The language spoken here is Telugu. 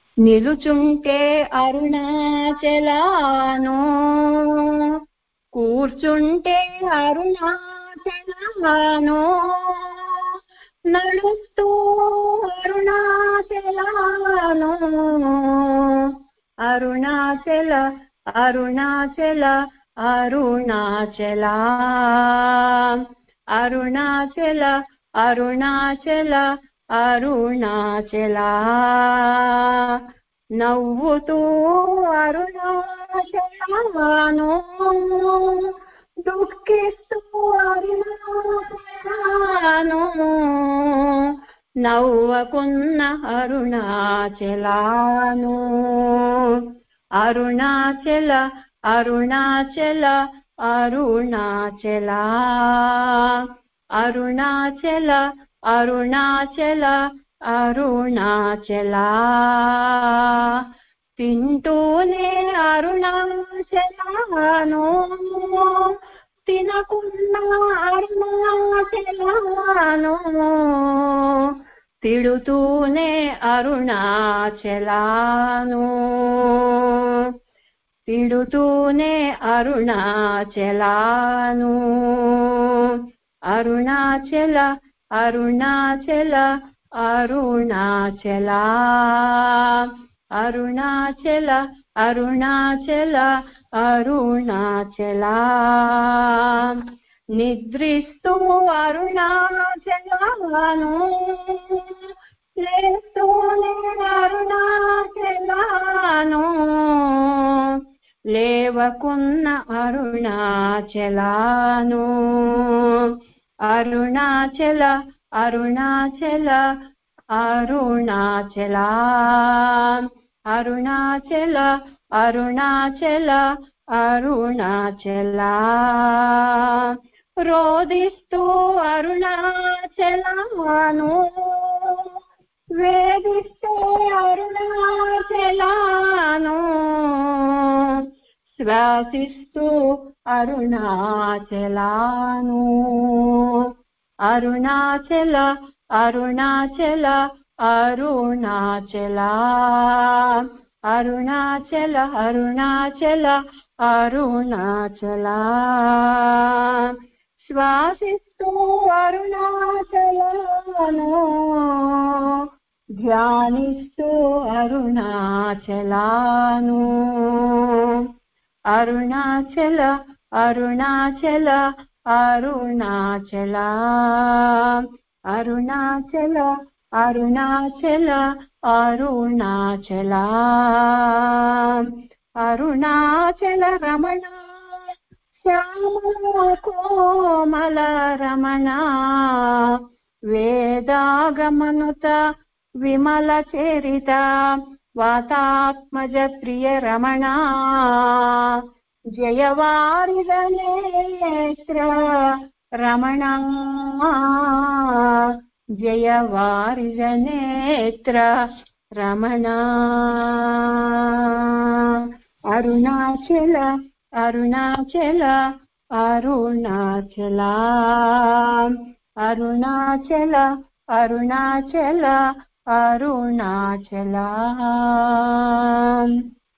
నిలుచుంటే అరుణాచలాను, కూర్చుంటే అరుణాచలాను, నడుస్తూ అరుణాచలాను. అరుణాచల అరుణాచల అరుణాచల అరుణాచల అరుణాచల అరుణాచల. నవ్వుతూ అరుణాచలాను, దుఃఖిస్తూ అరుణాచలాను, నవ్వకున్న అరుణాచలాను. అరుణాచల అరుణాచల అరుణాచల అరుణాచల అరుణాచల అరుణాచల. తింటూనే అరుణాచలాను, తినకున్న అరుణాచలాను, తిడుతూనే అరుణాచలాను, తిడుతూనే అరుణాచలాను. అరుణాచల అరుణాచల అరుణాచల అరుణాచల అరుణాచల అరుణాచల. నిద్రిస్తూ అరుణాచలాను, లేస్తూనే అరుణాచలాను, లేవకున్న అరుణాచలాను. అరుణాచల అరుణాచల అరుణాచల అరుణాచల అరుణాచల అరుణాచల. రోదిస్తూ అరుణాచలాను, వేదిస్తూ అరుణాచలాను, శ్వాసిస్తూ అరుణాచలాను. అరుణాచల అరుణాచల అరుణాచల అరుణాచల అరుణాచల అరుణాచల. శ్వాసిస్తూ అరుణాచలాను, ధ్యానిస్తూ అరుణాచలాను. అరుణాచల అరుణాచల అరుణాచల అరుణాచల అరుణాచల అరుణాచల. అరుణాచల రమణ శ్యామ కోమల రమణ, వేదాగమనుత విమల చరిత వాతాత్మజ ప్రియ రమణ, జయవారిద నేత్ర రమణ, జయవారిద నేత్ర రమణ. అరుణాచల అరుణాచల అరుణాచల అరుణాచల అరుణాచల అరుణాచల.